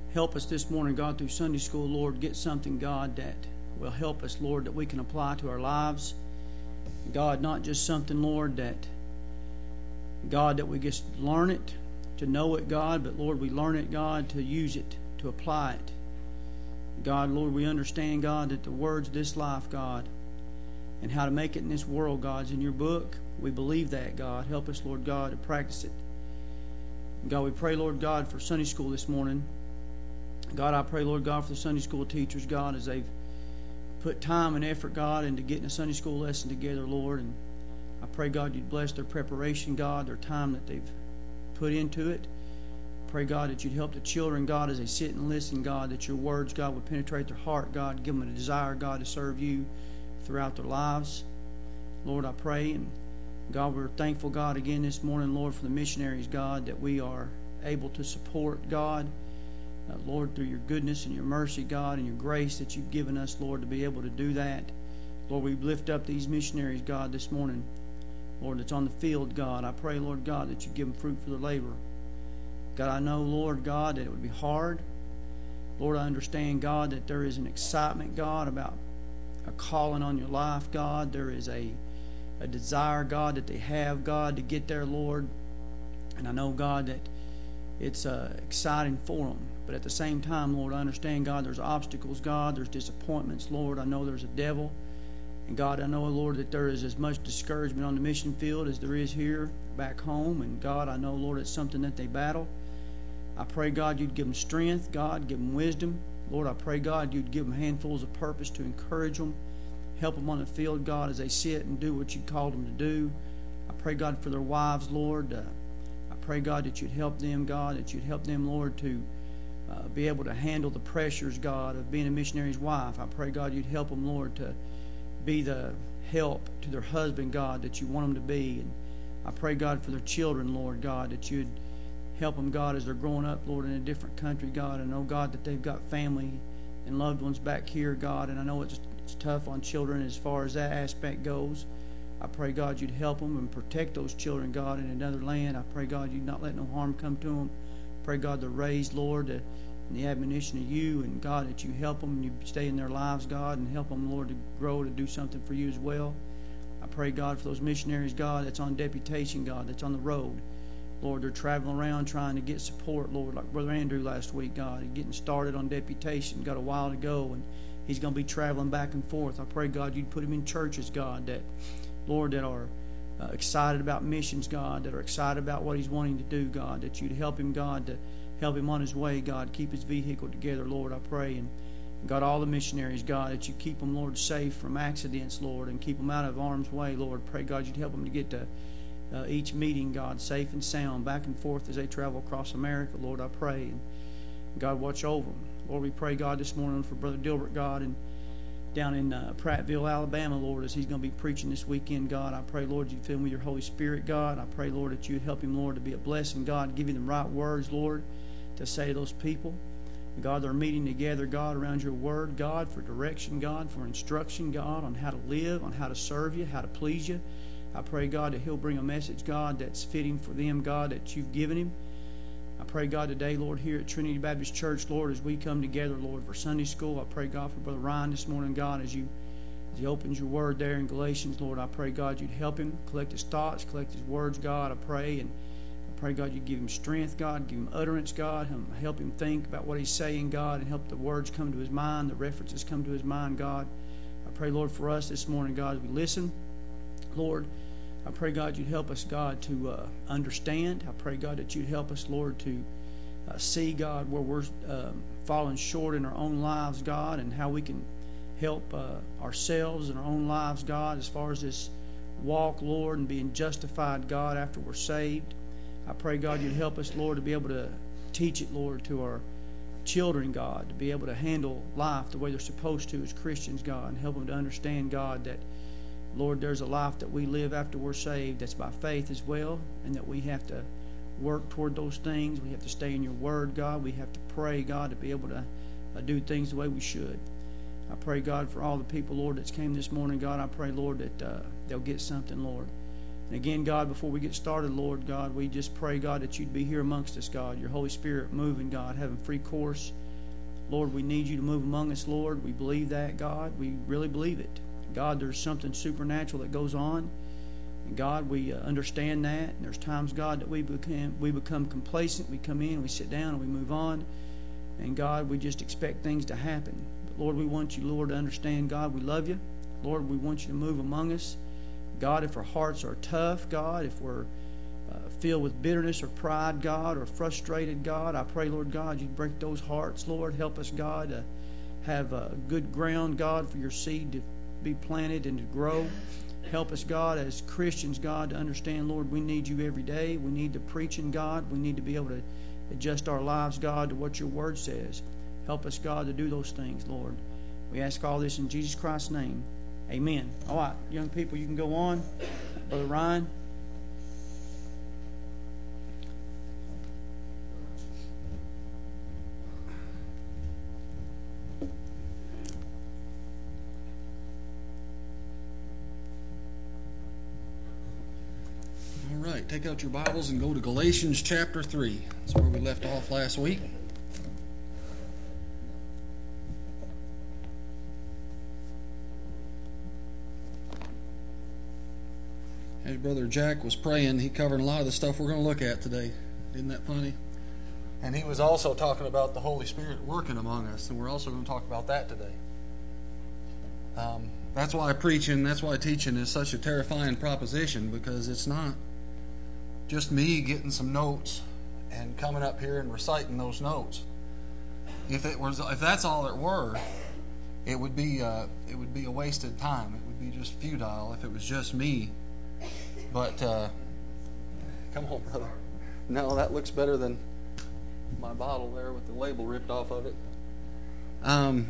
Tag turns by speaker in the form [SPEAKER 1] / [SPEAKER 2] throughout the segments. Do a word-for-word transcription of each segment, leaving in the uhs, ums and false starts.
[SPEAKER 1] help us this morning, God, through Sunday school, Lord. Get something, God, that will help us, Lord, that we can apply to our lives. God, not just something, Lord, that, God, that we just learn it, to know it, God, but, Lord, we learn it, God, to use it, to apply it. God, Lord, we understand, God, that the words of this life, God, and how to make it in this world, God, is in your book. We believe that, God. Help us, Lord God, to practice it. God, we pray, Lord God, for Sunday school this morning. God, I pray, Lord God, for the Sunday school teachers, God, as they've put time and effort, God, into getting a Sunday school lesson together, Lord. And I pray, God, you'd bless their preparation, God, their time that they've put into it. Pray, God, that you'd help the children, God, as they sit and listen, God, that your words, God, would penetrate their heart, God, give them a desire, God, to serve you throughout their lives. Lord, I pray, and God, we're thankful, God, again this morning, Lord, for the missionaries, God, that we are able to support, God. Uh, Lord, through your goodness and your mercy, God, and your grace that you've given us, Lord, to be able to do that. Lord, we lift up these missionaries, God, this morning. Lord, that's on the field, God. I pray, Lord God, that you give them fruit for their labor. God, I know, Lord God, that it would be hard. Lord, I understand, God, that there is an excitement, God, about a calling on your life, God. There is a, a desire, God, that they have, God, to get there, Lord. And I know, God, that it's uh, exciting for them. But at the same time, Lord, I understand, God, there's obstacles, God. There's disappointments, Lord. I know there's a devil. And God, I know, Lord, that there is as much discouragement on the mission field as there is here back home. And God, I know, Lord, it's something that they battle. I pray, God, you'd give them strength, God, give them wisdom. Lord, I pray, God, you'd give them handfuls of purpose to encourage them. Help them on the field, God, as they sit and do what you called them to do. I pray, God, for their wives, Lord. Uh, I pray, God, that you'd help them, God, that you'd help them, Lord, to uh, be able to handle the pressures, God, of being a missionary's wife. I pray, God, you'd help them, Lord, to be the help to their husband, God, that you want them to be. And I pray, God, for their children, Lord, God, that you'd help them, God, as they're growing up, Lord, in a different country, God. I know, God, that they've got family and loved ones back here, God, and I know it's, it's tough on children as far as that aspect goes. I pray, God, you'd help them and protect those children, God, in another land. I pray, God, you'd not let no harm come to them. Pray, God, they're raised, Lord, in the admonition of you, and, God, that you help them and you stay in their lives, God, and help them, Lord, to grow, to do something for you as well. I pray, God, for those missionaries, God, that's on deputation, God, that's on the road. Lord, they're traveling around trying to get support, Lord, like Brother Andrew last week, God. He's getting started on deputation, got a while to go, and he's going to be traveling back and forth. I pray, God, you'd put him in churches, God, that, Lord, that are uh, excited about missions, God, that are excited about what he's wanting to do, God, that you'd help him, God, to help him on his way, God, keep his vehicle together, Lord, I pray. And, God, all the missionaries, God, that you keep them, Lord, safe from accidents, Lord, and keep them out of harm's way, Lord. Pray, God, you'd help them to get to Uh, each meeting, God, safe and sound, back and forth as they travel across America, Lord, I pray. And God, watch over them. Lord, we pray, God, this morning for Brother Dilbert, God, and down in uh, Prattville, Alabama, Lord, as he's going to be preaching this weekend, God. I pray, Lord, you fill him with your Holy Spirit, God. I pray, Lord, that you help him, Lord, to be a blessing, God, give him the right words, Lord, to say to those people. God, they're meeting together, God, around your word, God, for direction, God, for instruction, God, on how to live, on how to serve you, how to please you. I pray, God, that he'll bring a message, God, that's fitting for them, God, that you've given him. I pray, God, today, Lord, here at Trinity Baptist Church, Lord, as we come together, Lord, for Sunday school, I pray, God, for Brother Ryan this morning, God, as you as he opens your word there in Galatians, Lord, I pray, God, you'd help him collect his thoughts, collect his words, God, I pray, and I pray, God, you'd give him strength, God, give him utterance, God, help him think about what he's saying, God, and help the words come to his mind, the references come to his mind, God. I pray, Lord, for us this morning, God, as we listen, Lord, I pray, God, you'd help us, God, to uh, understand. I pray, God, that you'd help us, Lord, to uh, see, God, where we're um, falling short in our own lives, God, and how we can help uh, ourselves in our own lives, God, as far as this walk, Lord, and being justified, God, after we're saved. I pray, God, you'd help us, Lord, to be able to teach it, Lord, to our children, God, to be able to handle life the way they're supposed to as Christians, God, and help them to understand, God, that Lord, there's a life that we live after we're saved that's by faith as well, and that we have to work toward those things. We have to stay in your word, God. We have to pray, God, to be able to uh, do things the way we should. I pray, God, for all the people, Lord, that's came this morning, God. I pray, Lord, that uh, they'll get something, Lord. And again, God, before we get started, Lord God, we just pray, God, that you'd be here amongst us, God. Your Holy Spirit moving, God, having free course. Lord, we need you to move among us, Lord. We believe that, God. We really believe it. God, there's something supernatural that goes on. And God, we uh, understand that. And there's times, God, that we become, we become complacent. We come in, we sit down, and we move on. And God, we just expect things to happen. But Lord, we want you, Lord, to understand, God, we love you. Lord, we want you to move among us. God, if our hearts are tough, God, if we're uh, filled with bitterness or pride, God, or frustrated, God, I pray, Lord God, you break those hearts, Lord. Help us, God, to have a good ground, God, for your seed to be planted and to grow. Help us, God, as Christians, God, to understand, Lord, we need you every day. We need the preaching, God. We need to be able to adjust our lives, God, to what your word says. Help us, God, to do those things, Lord. We ask all this in Jesus Christ's name. Amen. All right, young people, you can go on. Brother Ryan.
[SPEAKER 2] All right, take out your Bibles and go to Galatians chapter three. That's where we left off last week. As Brother Jack was praying, he covered a lot of the stuff we're going to look at today. Isn't that funny? And he was also talking about the Holy Spirit working among us, and we're also going to talk about that today. Um, that's why preaching, that's why teaching is such a terrifying proposition, because it's not just me getting some notes and coming up here and reciting those notes. If it was, if that's all it were, it would be uh, it would be a wasted time. It would be just futile if it was just me. But, uh, come on, brother. No, that looks better than my bottle there with the label ripped off of it. Um,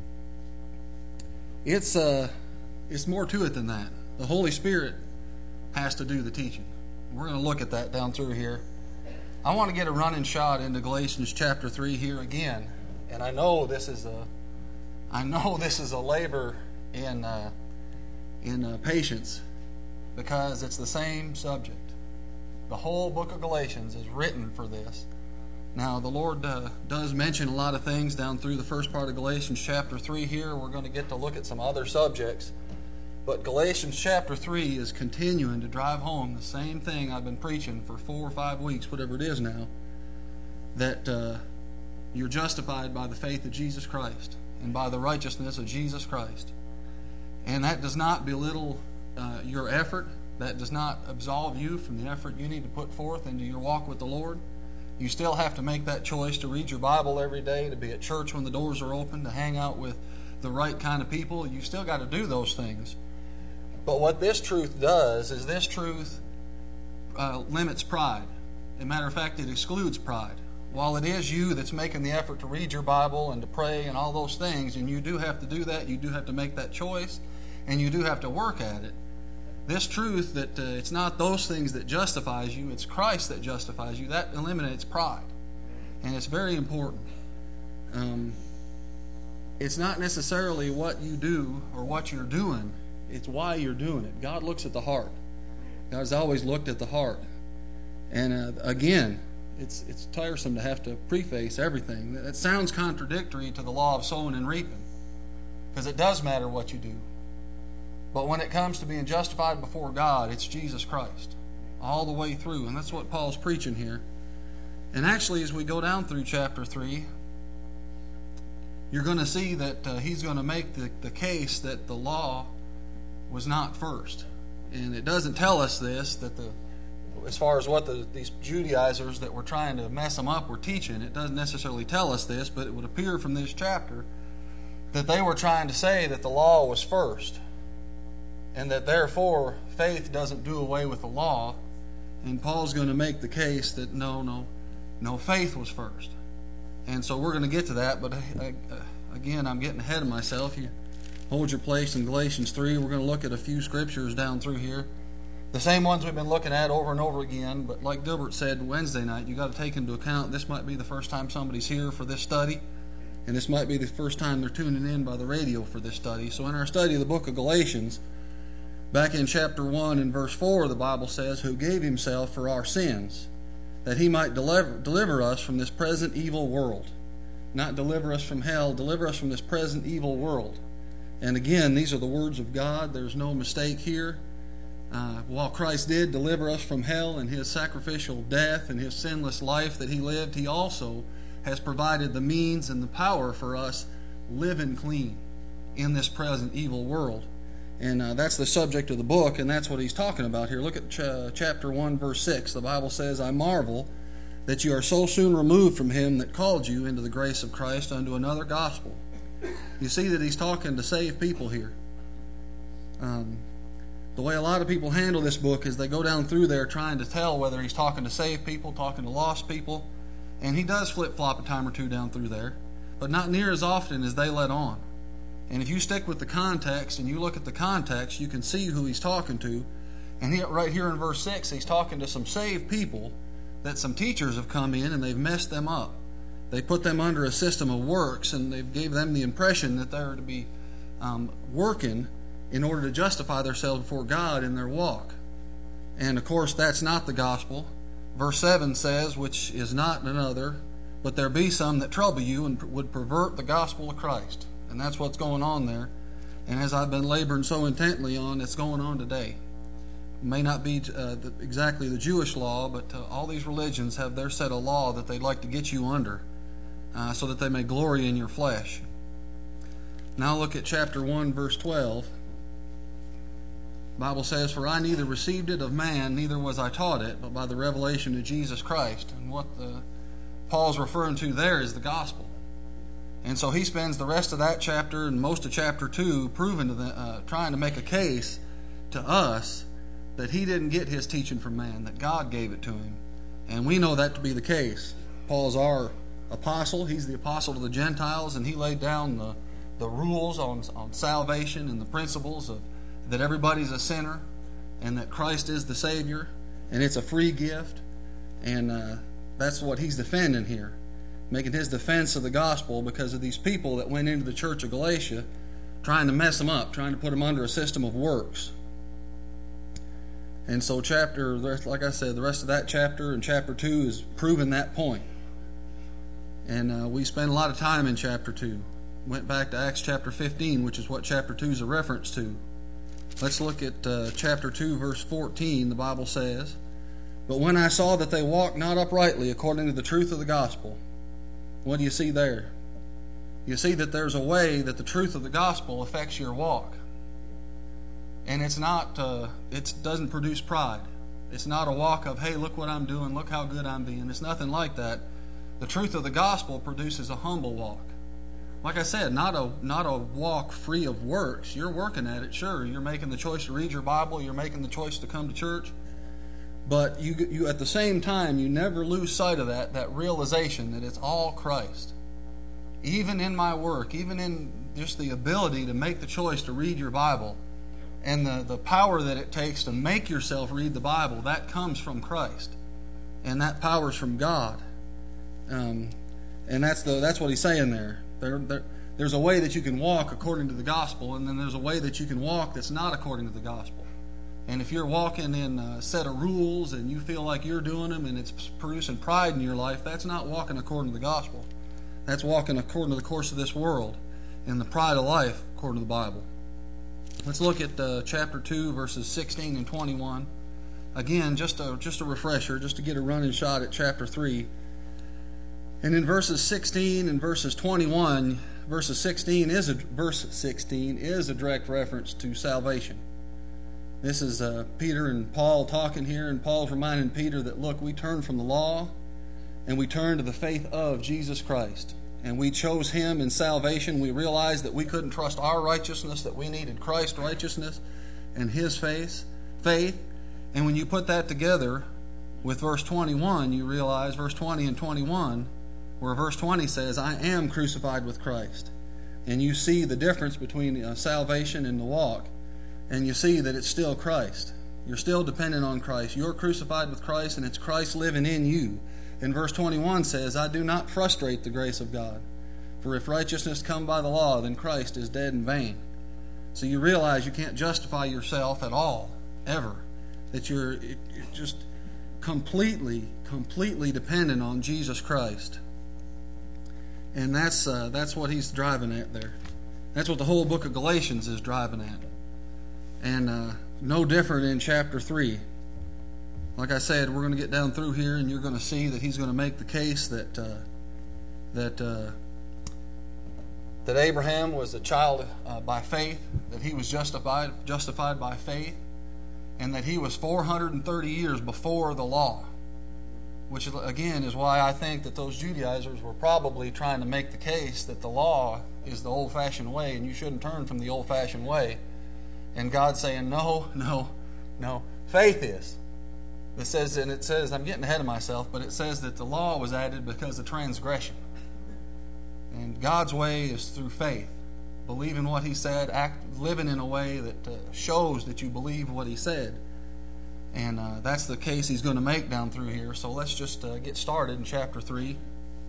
[SPEAKER 2] it's uh, it's more to it than that. The Holy Spirit has to do the teaching. We're going to look at that down through here. I want to get a running shot into Galatians chapter three here again, and I know this is a, I know this is a labor in uh, in uh, patience. Because it's the same subject. The whole book of Galatians is written for this. Now, the Lord uh, does mention a lot of things down through the first part of Galatians chapter three here. We're going to get to look at some other subjects. But Galatians chapter three is continuing to drive home the same thing I've been preaching for four or five weeks, whatever it is now, that uh, you're justified by the faith of Jesus Christ and by the righteousness of Jesus Christ. And that does not belittle Uh, your effort. That does not absolve you from the effort you need to put forth into your walk with the Lord. You still have to make that choice to read your Bible every day, to be at church when the doors are open, to hang out with the right kind of people. You still got to do those things. But what this truth does is this truth uh, limits pride. As a matter of fact, it excludes pride. While it is you that's making the effort to read your Bible and to pray and all those things, and you do have to do that, you do have to make that choice, and you do have to work at it. This truth that uh, it's not those things that justifies you, it's Christ that justifies you, that eliminates pride. And it's very important. Um, it's not necessarily what you do or what you're doing, it's why you're doing it. God looks at the heart. God's always looked at the heart. And uh, again, it's it's tiresome to have to preface everything. That sounds contradictory to the law of sowing and reaping, because it does matter what you do. But when it comes to being justified before God, it's Jesus Christ all the way through. And that's what Paul's preaching here. And actually, as we go down through chapter three, you're going to see that uh, he's going to make the, the case that the law was not first. And it doesn't tell us this, that the as far as what the, these Judaizers that were trying to mess them up were teaching, it doesn't necessarily tell us this, but it would appear from this chapter that they were trying to say that the law was first. And that therefore faith doesn't do away with the law. And Paul's going to make the case that no, no, no, faith was first. And so we're going to get to that. But uh, again, I'm getting ahead of myself. You hold your place in Galatians three. We're going to look at a few scriptures down through here. The same ones we've been looking at over and over again. But like Dilbert said Wednesday night, you got to take into account this might be the first time somebody's here for this study. And this might be the first time they're tuning in by the radio for this study. So in our study of the book of Galatians, Back in chapter one and verse four, the Bible says, who gave himself for our sins, that he might deliver, deliver us from this present evil world. Not deliver us from hell, deliver us from this present evil world. And again, these are the words of God. There's no mistake here. Uh, while Christ did deliver us from hell in his sacrificial death and his sinless life that he lived, he also has provided the means and the power for us living clean in this present evil world. And uh, that's the subject of the book, and that's what he's talking about here. Look at ch- chapter one, verse six. The Bible says, I marvel that you are so soon removed from him that called you into the grace of Christ unto another gospel. You see that he's talking to saved people here. Um, the way a lot of people handle this book is they go down through there trying to tell whether he's talking to saved people, talking to lost people. And he does flip-flop a time or two down through there, but not near as often as they let on. And if you stick with the context and you look at the context, you can see who he's talking to. And he, right here in verse six, he's talking to some saved people that some teachers have come in and they've messed them up. They put them under a system of works, and they gave them the impression that they're to be um, working in order to justify themselves before God in their walk. And of course, that's not the gospel. Verse seven says, which is not another, but there be some that trouble you and would pervert the gospel of Christ. And that's what's going on there. And as I've been laboring so intently on, it's going on today. It may not be uh, the, exactly the Jewish law, but uh, all these religions have their set of law that they'd like to get you under uh, so that they may glory in your flesh. Now look at chapter one, verse twelve. The Bible says, for I neither received it of man, neither was I taught it, but by the revelation of Jesus Christ. And what the, Paul's referring to there is the gospel. And so he spends the rest of that chapter and most of chapter two proving to the, uh, trying to make a case to us that he didn't get his teaching from man, that God gave it to him. And we know that to be the case. Paul's our apostle. He's the apostle to the Gentiles, and he laid down the, the rules on, on salvation and the principles of that everybody's a sinner and that Christ is the Savior, and it's a free gift. And uh, that's what he's defending here, making his defense of the gospel because of these people that went into the church of Galatia trying to mess them up, trying to put them under a system of works. And so chapter, like I said, the rest of that chapter and chapter two is proving that point. And uh, we spent a lot of time in chapter two. Went back to Acts chapter fifteen, which is what chapter two is a reference to. Let's look at uh, chapter two, verse fourteen. The Bible says, but when I saw that they walked not uprightly according to the truth of the gospel. What do you see there? You see that there's a way that the truth of the gospel affects your walk. And it's not, uh, it doesn't produce pride. It's not a walk of, hey, look what I'm doing, look how good I'm being. It's nothing like that. The truth of the gospel produces a humble walk. Like I said, not a not a walk free of works. You're working at it, sure. You're making the choice to read your Bible. You're making the choice to come to church. But you, you at the same time, you never lose sight of that, that realization that it's all Christ. Even in my work, even in just the ability to make the choice to read your Bible, and the, the power that it takes to make yourself read the Bible, that comes from Christ. And that power is from God. Um, and that's the that's what he's saying there. There, there. There's a way that you can walk according to the gospel, and then there's a way that you can walk that's not according to the gospel. And if you're walking in a set of rules and you feel like you're doing them and it's producing pride in your life, that's not walking according to the gospel. That's walking according to the course of this world and the pride of life according to the Bible. Let's look at uh, chapter two, verses sixteen and twenty-one. Again, just a, just a refresher, just to get a running shot at chapter three. And in verses sixteen and verses twenty-one, verses sixteen is a, verse sixteen is a direct reference to salvation. This is uh, Peter and Paul talking here, and Paul's reminding Peter that, look, we turn from the law and we turn to the faith of Jesus Christ. And we chose Him in salvation. We realized that we couldn't trust our righteousness, that we needed Christ's righteousness and His faith. faith. And when you put that together with verse twenty-one, you realize, verse twenty and twenty-one, where verse twenty says, I am crucified with Christ. And you see the difference between uh, salvation and the walk. And you see that it's still Christ. You're still dependent on Christ. You're crucified with Christ, and it's Christ living in you. And verse twenty-one says, I do not frustrate the grace of God. For if righteousness come by the law, then Christ is dead in vain. So you realize you can't justify yourself at all, ever. That you're, you're just completely, completely dependent on Jesus Christ. And that's uh, that's what he's driving at there. That's what the whole book of Galatians is driving at. And uh, no different in chapter three. Like I said, we're going to get down through here, and you're going to see that he's going to make the case that uh, that uh, that Abraham was a child uh, by faith, that he was justified justified by faith, and that he was four hundred thirty years before the law. Which, again, is why I think that those Judaizers were probably trying to make the case that the law is the old-fashioned way, and you shouldn't turn from the old-fashioned way. And God's saying, no, no, no. Faith is. It says, and it says, I'm getting ahead of myself, but it says that the law was added because of transgression. And God's way is through faith. Believing what He said, act, living in a way that uh, shows that you believe what He said. And uh, that's the case He's going to make down through here. So let's just uh, get started in chapter three.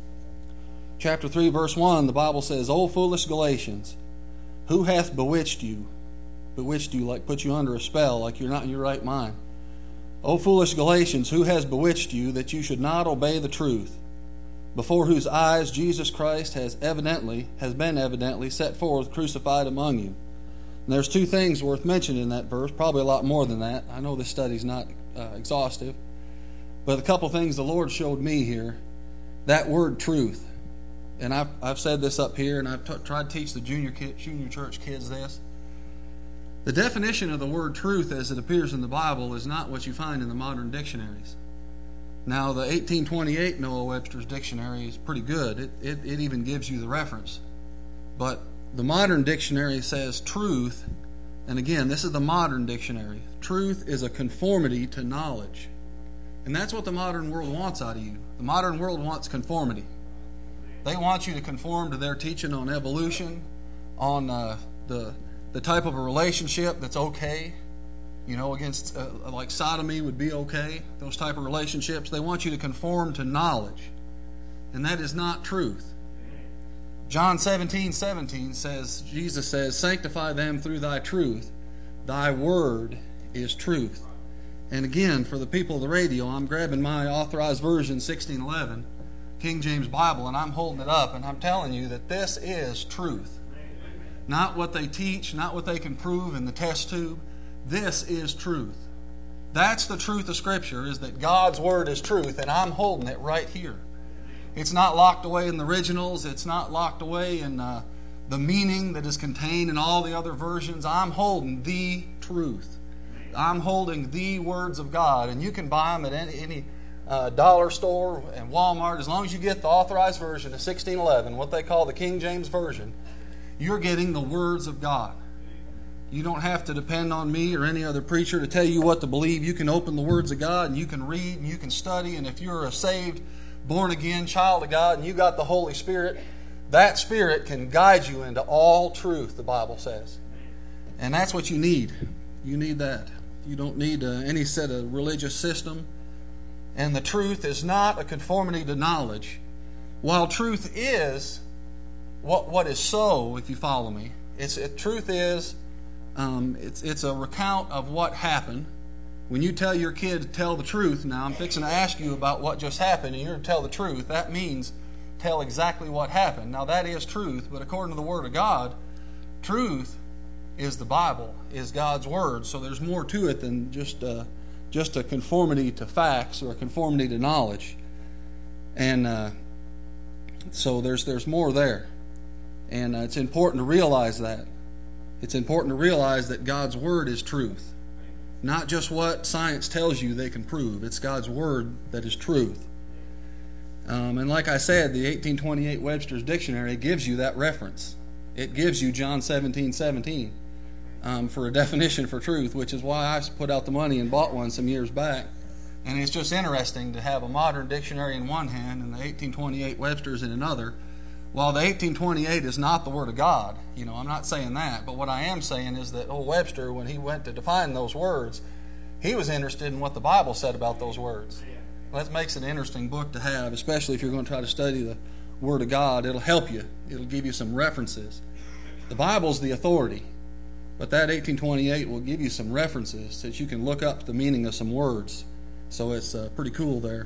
[SPEAKER 2] Chapter three, verse one, the Bible says, O foolish Galatians, who hath bewitched you? Bewitched you, like put you under a spell, like you're not in your right mind. O foolish Galatians, who has bewitched you that you should not obey the truth, before whose eyes Jesus Christ has evidently, has been evidently set forth, crucified among you? And there's two things worth mentioning in that verse, probably a lot more than that. I know this study's not uh, exhaustive, but a couple things the Lord showed me here. That word truth, and I've I've said this up here, and I've t- tried to teach the junior kid, junior church kids this. The definition of the word truth as it appears in the Bible is not what you find in the modern dictionaries. Now, the eighteen twenty-eight Noah Webster's dictionary is pretty good. It, it, it even gives you the reference. But the modern dictionary says truth, and again, this is the modern dictionary. Truth is a conformity to knowledge. And that's what the modern world wants out of you. The modern world wants conformity. They want you to conform to their teaching on evolution, on uh, the the type of a relationship that's okay. You know, against, uh, like sodomy would be okay. Those type of relationships. They want you to conform to knowledge. And that is not truth. John seventeen seventeen says, Jesus says, sanctify them through thy truth. Thy word is truth. And again, for the people of the radio, I'm grabbing my authorized version, sixteen eleven, King James Bible, and I'm holding it up, and I'm telling you that this is truth. Not what they teach, not what they can prove in the test tube. This is truth. That's the truth of Scripture, is that God's Word is truth, and I'm holding it right here. It's not locked away in the originals. It's not locked away in uh, the meaning that is contained in all the other versions. I'm holding the truth. I'm holding the words of God, and you can buy them at any, any uh, dollar store and Walmart. As long as you get the authorized version of sixteen eleven, what they call the King James Version, you're getting the words of God. You don't have to depend on me or any other preacher to tell you what to believe. You can open the words of God, and you can read, and you can study, and if you're a saved, born-again child of God, and you got the Holy Spirit, that Spirit can guide you into all truth, the Bible says. And that's what you need. You need that. You don't need uh, any set of religious system. And the truth is not a conformity to knowledge. While truth is what what is so, if you follow me, it's it, truth is um, it's it's a recount of what happened. When you tell your kid to tell the truth, now I'm fixing to ask you about what just happened, and you're to tell the truth, that means tell exactly what happened. Now that is truth, but according to the Word of God, truth is the Bible, is God's Word. So there's more to it than just uh, just a conformity to facts or a conformity to knowledge. And uh, so there's there's more there. And uh, it's important to realize that. It's important to realize that God's Word is truth. Not just what science tells you they can prove. It's God's Word that is truth. Um, and like I said, the eighteen twenty-eight Webster's Dictionary gives you that reference. It gives you John seventeen seventeen um, for a definition for truth, which is why I put out the money and bought one some years back. And it's just interesting to have a modern dictionary in one hand and the eighteen twenty-eight Webster's in another. While the eighteen twenty-eight is not the Word of God, you know, I'm not saying that, but what I am saying is that old Webster, when he went to define those words, he was interested in what the Bible said about those words. Well, that makes it an interesting book to have, especially if you're going to try to study the Word of God. It'll help you. It'll give you some references. The Bible's the authority. But that eighteen twenty-eight will give you some references that you can look up the meaning of some words. So it's uh, pretty cool there.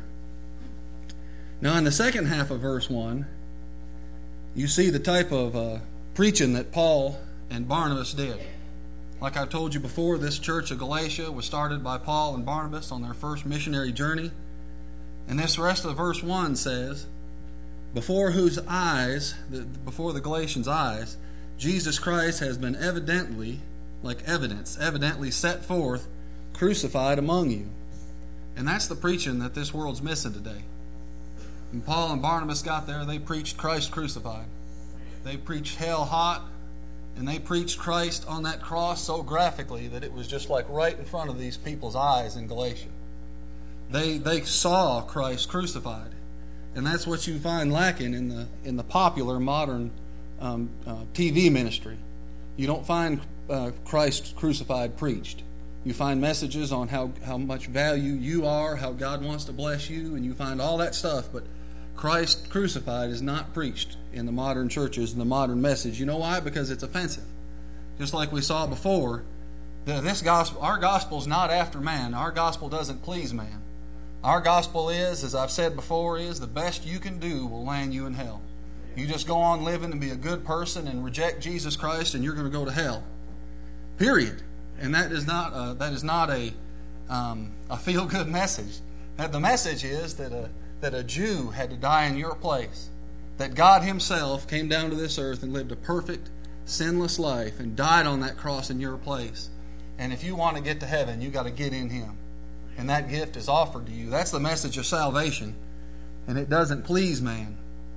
[SPEAKER 2] Now in the second half of verse one, you see the type of uh, preaching that Paul and Barnabas did. Like I've told you before, this church of Galatia was started by Paul and Barnabas on their first missionary journey. And this rest of verse one says, before whose eyes, before the Galatians' eyes, Jesus Christ has been evidently, like evidence, evidently set forth, crucified among you. And that's the preaching that this world's missing today. When Paul and Barnabas got there, they preached Christ crucified. They preached hell hot, and they preached Christ on that cross so graphically that it was just like right in front of these people's eyes in Galatia. They they saw Christ crucified, and that's what you find lacking in the in the popular modern um, uh, T V ministry. You don't find uh, Christ crucified preached. You find messages on how, how much value you are, how God wants to bless you, and you find all that stuff, but Christ crucified is not preached in the modern churches, in the modern message. You know why? Because it's offensive. Just like we saw before, this gospel, our gospel is not after man. Our gospel doesn't please man. Our gospel is, as I've said before, is the best you can do will land you in hell. You just go on living and be a good person and reject Jesus Christ, and you're going to go to hell. Period. And that is not a, that is not a um, a feel-good message. That the message is that a that a Jew had to die in your place. That God Himself came down to this earth and lived a perfect, sinless life and died on that cross in your place. And if you want to get to heaven, you got to get in Him. And that gift is offered to you. That's the message of salvation. And it doesn't please man.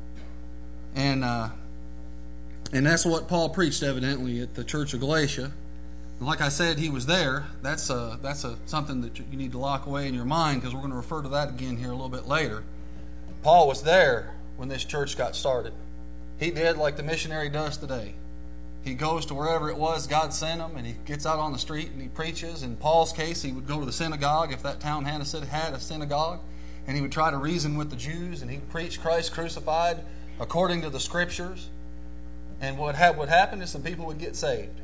[SPEAKER 2] And uh, and that's what Paul preached evidently at the church of Galatia. And like I said, he was there. That's a, that's a, something that you need to lock away in your mind, because we're going to refer to that again here a little bit later. Paul was there when this church got started. He did like the missionary does today. He goes to wherever it was God sent him, and he gets out on the street and he preaches. In Paul's case, he would go to the synagogue if that town had a, had a synagogue, and he would try to reason with the Jews, and he'd preach Christ crucified according to the Scriptures. And what ha- would happen is some people would get saved.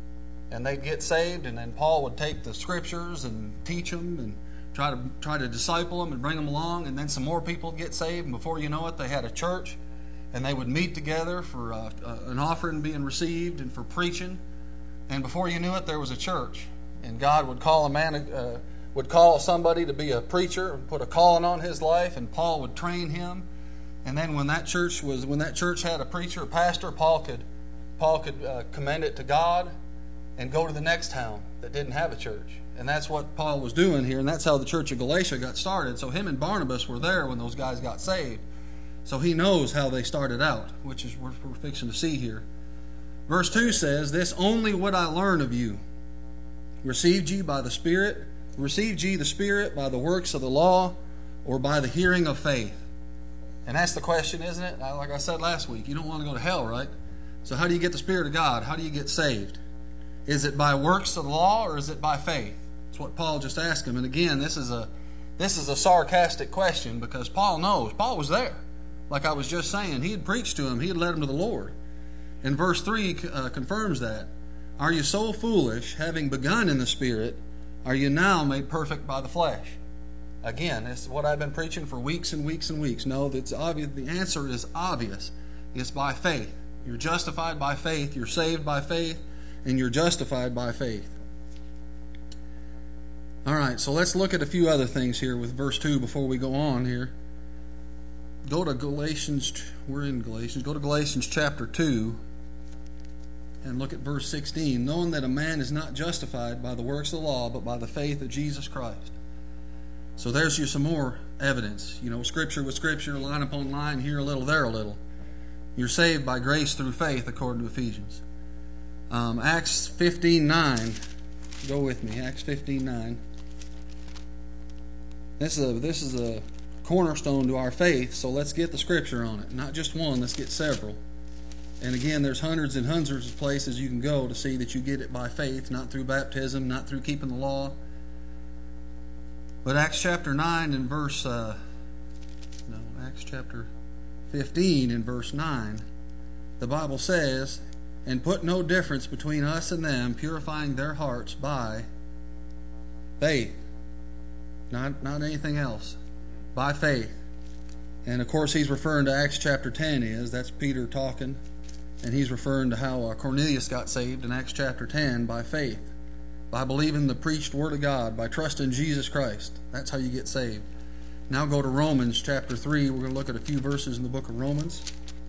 [SPEAKER 2] And they'd get saved, and then Paul would take the Scriptures and teach them and try to try to disciple them and bring them along, and then some more people would get saved, and before you know it, they had a church, and they would meet together for uh, uh, an offering being received and for preaching, and before you knew it, there was a church, and God would call a man, uh, would call somebody to be a preacher and put a calling on his life, and Paul would train him, and then when that church was when that church had a preacher, a pastor, Paul could Paul could uh, commend it to God and go to the next town that didn't have a church. And that's what Paul was doing here, and that's how the church of Galatia got started. So him and Barnabas were there when those guys got saved. So he knows how they started out, which is what we're fixing to see here. Verse two says, "This only would I learn of you. Received ye by the Spirit, received ye the Spirit by the works of the law, or by the hearing of faith?" And that's the question, isn't it? Like I said last week, you don't want to go to hell, right? So how do you get the Spirit of God? How do you get saved? Is it by works of the law, or is it by faith? That's what Paul just asked him. And again, this is a this is a sarcastic question, because Paul knows. Paul was there. Like I was just saying, he had preached to him. He had led him to the Lord. And verse three uh, confirms that. "Are you so foolish, having begun in the Spirit, are you now made perfect by the flesh?" Again, this is what I've been preaching for weeks and weeks and weeks. No, that's obvious. The answer is obvious. It's by faith. You're justified by faith. You're saved by faith. And you're justified by faith. All right, so let's look at a few other things here with verse two before we go on here. Go to Galatians, we're in Galatians, go to Galatians chapter two and look at verse sixteen. "Knowing that a man is not justified by the works of the law, but by the faith of Jesus Christ." So there's you some more evidence. You know, Scripture with Scripture, line upon line, here a little, there a little. You're saved by grace through faith, according to Ephesians. Um, Acts fifteen nine. Go with me. Acts fifteen nine. This is a this is a cornerstone to our faith. So let's get the Scripture on it. Not just one. Let's get several. And again, there's hundreds and hundreds of places you can go to see that you get it by faith, not through baptism, not through keeping the law. But Acts chapter nine and verse uh, no Acts chapter fifteen and verse nine, the Bible says, and put no difference between us and them, purifying their hearts by faith. Not, not anything else. By faith. And of course he's referring to Acts chapter ten is. That's Peter talking. And he's referring to how uh, Cornelius got saved in Acts chapter ten by faith. By believing the preached word of God. By trusting Jesus Christ. That's how you get saved. Now go to Romans chapter three. We're going to look at a few verses in the book of Romans.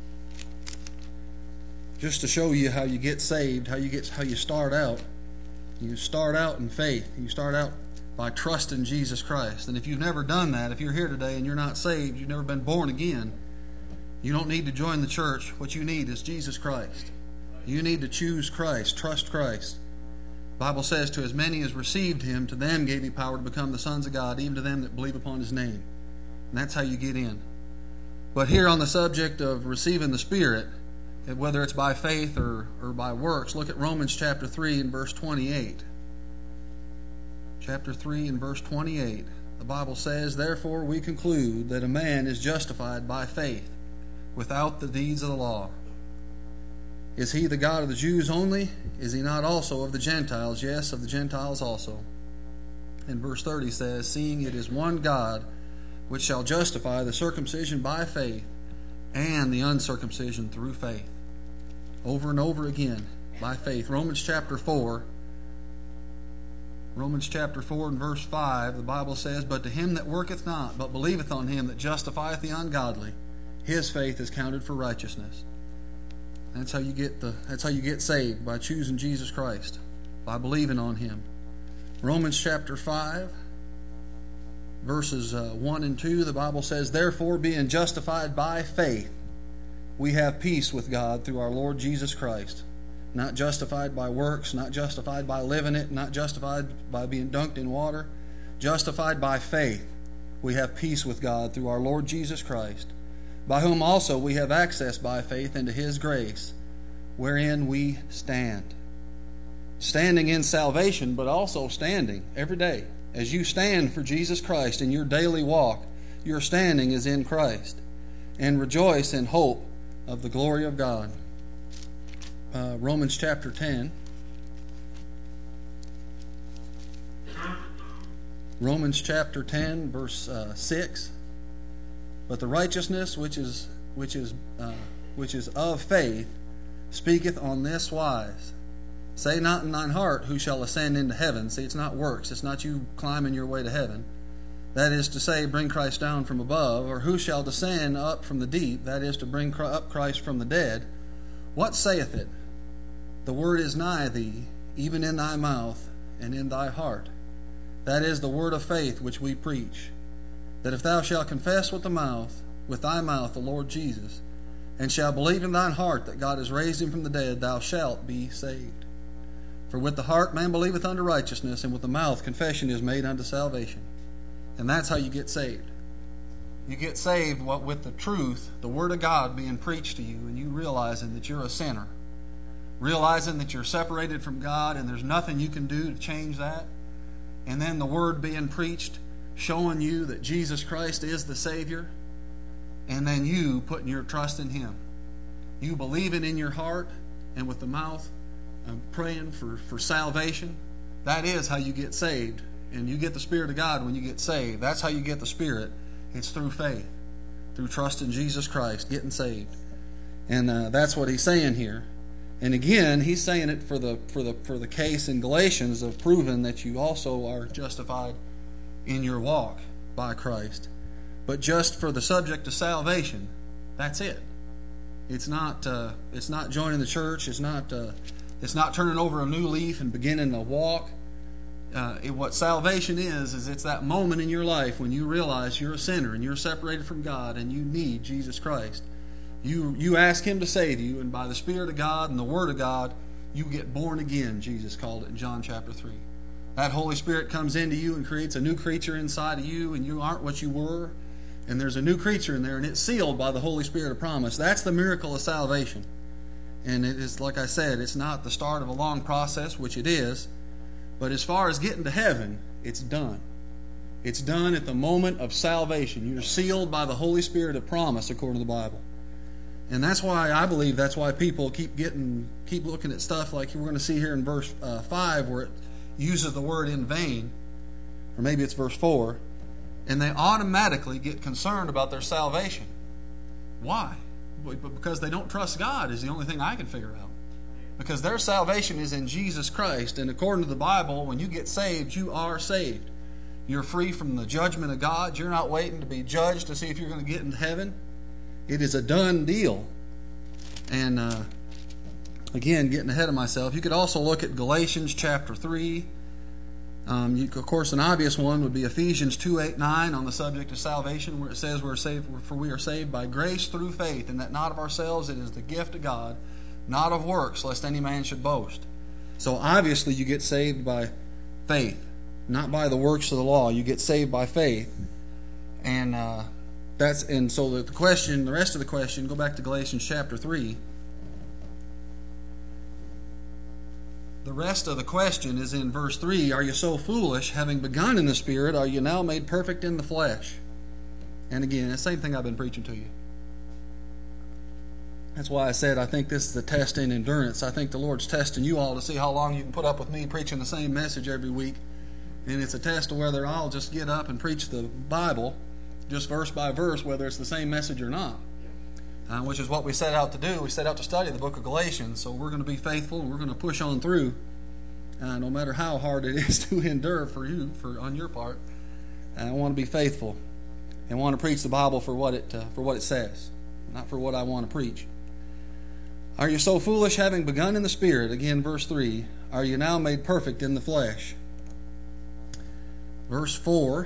[SPEAKER 2] Just to show you how you get saved. How you get how you start out. You start out in faith. You start out by trusting Jesus Christ. And if you've never done that, if you're here today and you're not saved, you've never been born again, you don't need to join the church. What you need is Jesus Christ. You need to choose Christ, trust Christ. The Bible says, to as many as received Him, to them gave He power to become the sons of God, even to them that believe upon His name. And that's how you get in. But here on the subject of receiving the Spirit, whether it's by faith or, or by works, look at Romans chapter three and verse twenty-eight. Chapter three and verse twenty-eight. The Bible says, therefore we conclude that a man is justified by faith without the deeds of the law. Is He the God of the Jews only? Is He not also of the Gentiles? Yes, of the Gentiles also. And verse thirty says, seeing it is one God which shall justify the circumcision by faith and the uncircumcision through faith. Over and over again, by faith. Romans chapter four. Romans chapter four and verse five, the Bible says, but to him that worketh not, but believeth on Him that justifieth the ungodly, his faith is counted for righteousness. That's how you get the that's how you get saved, by choosing Jesus Christ, by believing on Him. Romans chapter five, verses uh, one and two, the Bible says, therefore being justified by faith, we have peace with God through our Lord Jesus Christ. Not justified by works, not justified by living it, not justified by being dunked in water. Justified by faith, we have peace with God through our Lord Jesus Christ, by whom also we have access by faith into His grace, wherein we stand. Standing in salvation, but also standing every day. As you stand for Jesus Christ in your daily walk, your standing is in Christ. And rejoice in hope of the glory of God. Uh, Romans chapter ten. Romans chapter ten, verse uh, six. But the righteousness which is which is uh, which is of faith speaketh on this wise: say not in thine heart, who shall ascend into heaven. See, it's not works. It's not you climbing your way to heaven. That is to say, bring Christ down from above. Or who shall descend up from the deep. That is to bring up Christ from the dead. What saith it? The word is nigh thee, even in thy mouth and in thy heart. That is the word of faith which we preach. That if thou shalt confess with the mouth, with thy mouth the Lord Jesus, and shalt believe in thine heart that God has raised Him from the dead, thou shalt be saved. For with the heart man believeth unto righteousness, and with the mouth confession is made unto salvation. And that's how you get saved. You get saved what with the truth, the Word of God being preached to you, and you realizing that you're a sinner. Realizing that you're separated from God and there's nothing you can do to change that. And then the Word being preached, showing you that Jesus Christ is the Savior. And then you putting your trust in Him. You believing in your heart and with the mouth, um, praying for, for salvation. That is how you get saved. And you get the Spirit of God when you get saved. That's how you get the Spirit. It's through faith. Through trust in Jesus Christ, getting saved. And uh, that's what he's saying here. And again, he's saying it for the for the for the case in Galatians of proving that you also are justified in your walk by Christ. But just for the subject of salvation, that's it. It's not uh, it's not joining the church. It's not uh, it's not turning over a new leaf and beginning a walk. Uh, it, what salvation is is it's that moment in your life when you realize you're a sinner and you're separated from God and you need Jesus Christ. You you ask Him to save you, and by the Spirit of God and the Word of God, you get born again, Jesus called it in John chapter three. That Holy Spirit comes into you and creates a new creature inside of you, and you aren't what you were, and there's a new creature in there, and it's sealed by the Holy Spirit of promise. That's the miracle of salvation. And it is, like I said, it's not the start of a long process, which it is, but as far as getting to heaven, it's done. It's done at the moment of salvation. You're sealed by the Holy Spirit of promise, according to the Bible. And that's why I believe that's why people keep getting keep looking at stuff like we're going to see here in verse uh, five, where it uses the word in vain, or maybe it's verse four, and they automatically get concerned about their salvation. Why? Because they don't trust God is the only thing I can figure out. Because their salvation is in Jesus Christ, and according to the Bible, when you get saved, you are saved. You're free from the judgment of God. You're not waiting to be judged to see if you're going to get into heaven. It is a done deal. And uh, again, getting ahead of myself, you could also look at Galatians chapter three. Um, you, of course, an obvious one would be Ephesians two, eight, nine on the subject of salvation, where it says we're saved, for we are saved by grace through faith, and that not of ourselves, it is the gift of God, not of works, lest any man should boast. So obviously you get saved by faith, not by the works of the law. You get saved by faith. And uh, that's and so the question, the rest of the question, go back to Galatians chapter three. The rest of the question is in verse three. Are you so foolish, having begun in the Spirit, are you now made perfect in the flesh? And again, the same thing I've been preaching to you. That's why I said I think this is the test in endurance. I think the Lord's testing you all to see how long you can put up with me preaching the same message every week. And it's a test of whether I'll just get up and preach the Bible, just verse by verse, whether it's the same message or not. Uh, which is what we set out to do. We set out to study the book of Galatians. So we're going to be faithful, and we're going to push on through, uh, no matter how hard it is to endure for you, for on your part. And I want to be faithful and want to preach the Bible for what it uh, for what it says, not for what I want to preach. Are you so foolish, having begun in the Spirit? Again, verse three. Are you now made perfect in the flesh? Verse four.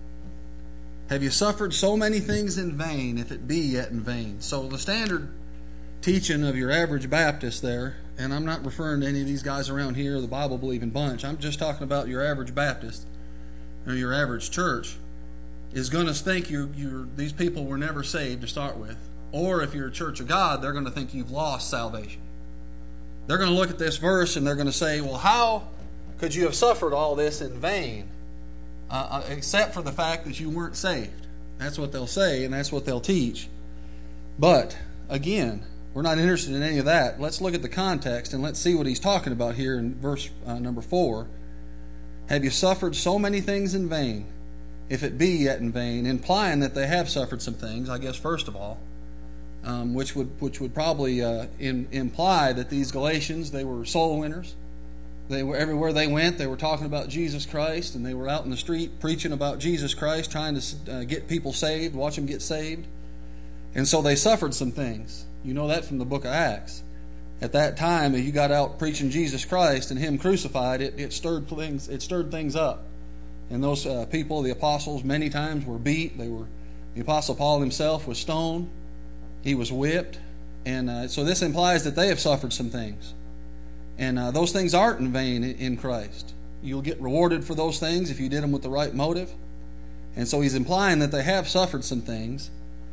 [SPEAKER 2] Have you suffered so many things in vain, if it be yet in vain? So the standard teaching of your average Baptist there, and I'm not referring to any of these guys around here, the Bible-believing bunch. I'm just talking about your average Baptist or your average church is going to think you you these people were never saved to start with. Or if you're a church of God, they're going to think you've lost salvation. They're going to look at this verse and they're going to say, well, how could you have suffered all this in vain? Uh, except for the fact that you weren't saved. That's what they'll say, and that's what they'll teach. But, again, we're not interested in any of that. Let's look at the context, and let's see what he's talking about here in verse uh, number four. Have you suffered so many things in vain, if it be yet in vain? Implying that they have suffered some things, I guess, first of all, um, which would which would probably uh, in, imply that these Galatians, they were soul winners. They were everywhere they went. They were talking about Jesus Christ, and they were out in the street preaching about Jesus Christ, trying to uh, get people saved, watch them get saved. And so they suffered some things. You know that from the book of Acts. At that time, if you got out preaching Jesus Christ and Him crucified, it, it stirred things. It stirred things up. And those uh, people, the apostles, many times were beat. They were. The apostle Paul himself was stoned. He was whipped, and uh, so this implies that they have suffered some things. And uh, those things aren't in vain in Christ. You'll get rewarded for those things if you did them with the right motive. And so he's implying that they have suffered some things.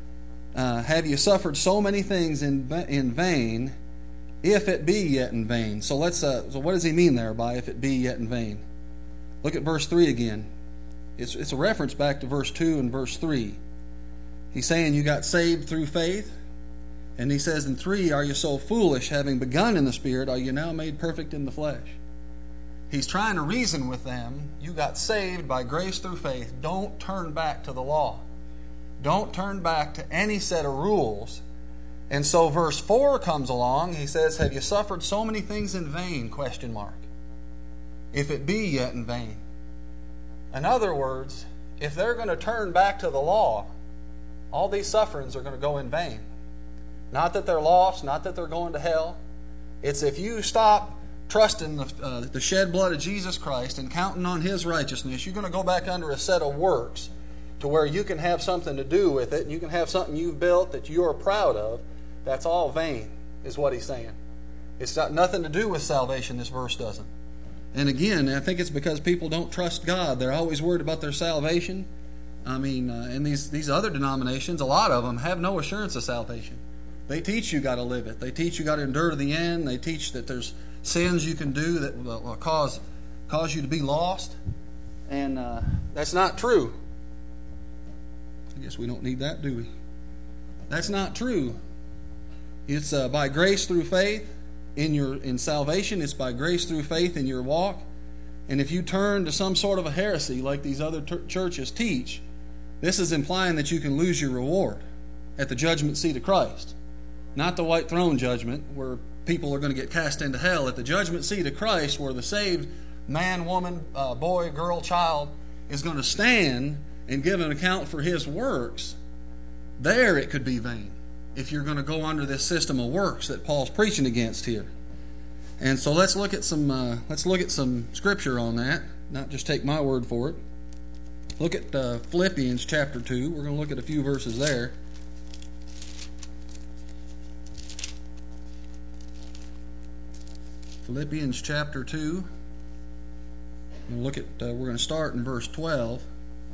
[SPEAKER 2] Uh, have you suffered so many things in in vain, if it be yet in vain? So let's. Uh, so what does he mean there by if it be yet in vain? Look at verse three again. It's it's a reference back to verse two and verse three. He's saying you got saved through faith. And he says in three, are you so foolish, having begun in the Spirit, are you now made perfect in the flesh? He's trying to reason with them. You got saved by grace through faith. Don't turn back to the law. Don't turn back to any set of rules. And so verse four comes along. He says, have you suffered so many things in vain? Question mark. If it be yet in vain. In other words, if they're going to turn back to the law, all these sufferings are going to go in vain. Not that they're lost, not that they're going to hell. It's if you stop trusting the, uh, the shed blood of Jesus Christ and counting on His righteousness, you're going to go back under a set of works to where you can have something to do with it, and you can have something you've built that you're proud of. That's all vain, is what he's saying. It's got nothing to do with salvation, this verse doesn't. And again, I think it's because people don't trust God. They're always worried about their salvation. I mean, uh, in these, these other denominations, a lot of them have no assurance of salvation. They teach you got to live it. They teach you got to endure to the end. They teach that there's sins you can do that will cause cause you to be lost. And uh, that's not true. I guess we don't need that, do we? That's not true. It's uh, by grace through faith in your in salvation. It's by grace through faith in your walk. And if you turn to some sort of a heresy like these other ter- churches teach, this is implying that you can lose your reward at the judgment seat of Christ. Not the white throne judgment where people are going to get cast into hell. At the judgment seat of Christ, where the saved man, woman, uh, boy, girl, child is going to stand and give an account for his works, there it could be vain if you're going to go under this system of works that Paul's preaching against here. And so let's look at some uh, let's look at some scripture on that, not just take my word for it. Look at uh, Philippians chapter two. We're going to look at a few verses there. Philippians chapter two. We'll look at. Uh, we're going to start in verse twelve.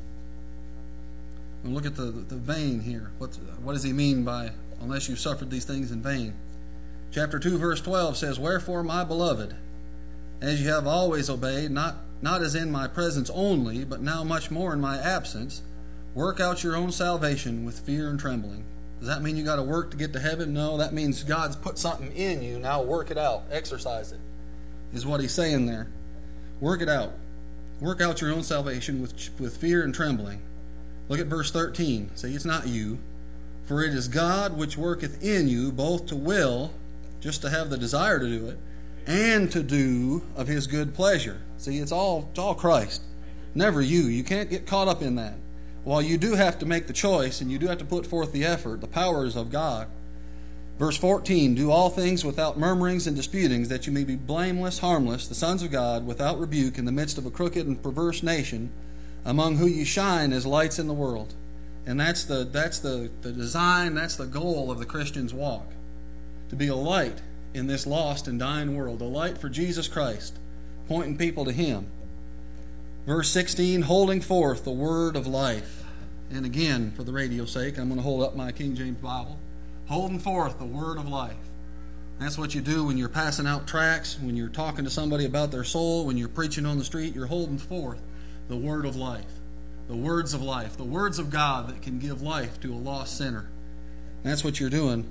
[SPEAKER 2] We'll look at the the vain here. What's, what does he mean by unless you suffered these things in vain? Chapter two, verse twelve says, "Wherefore, my beloved, as you have always obeyed, not not as in my presence only, but now much more in my absence, work out your own salvation with fear and trembling." Does that mean you got to work to get to heaven? No, that means God's put something in you. Now work it out. Exercise it, is what he's saying there. Work it out. Work out your own salvation with, with fear and trembling. Look at verse thirteen. Say, it's not you. "For it is God which worketh in you both to will," just to have the desire to do it, "and to do of his good pleasure." See, it's all, it's all Christ. Never you. You can't get caught up in that. While you do have to make the choice and you do have to put forth the effort, the power is of God. Verse fourteen, "Do all things without murmurings and disputings, that you may be blameless, harmless, the sons of God, without rebuke, in the midst of a crooked and perverse nation, among who you shine as lights in the world." And that's the that's the, the design, that's the goal of the Christian's walk. To be a light in this lost and dying world, a light for Jesus Christ, pointing people to Him. Verse sixteen, "Holding forth the word of life." And again, for the radio's sake, I'm going to hold up my King James Bible. Holding forth the word of life. That's what you do when you're passing out tracts, when you're talking to somebody about their soul, when you're preaching on the street, you're holding forth the word of life. The words of life, the words of God that can give life to a lost sinner. That's what you're doing.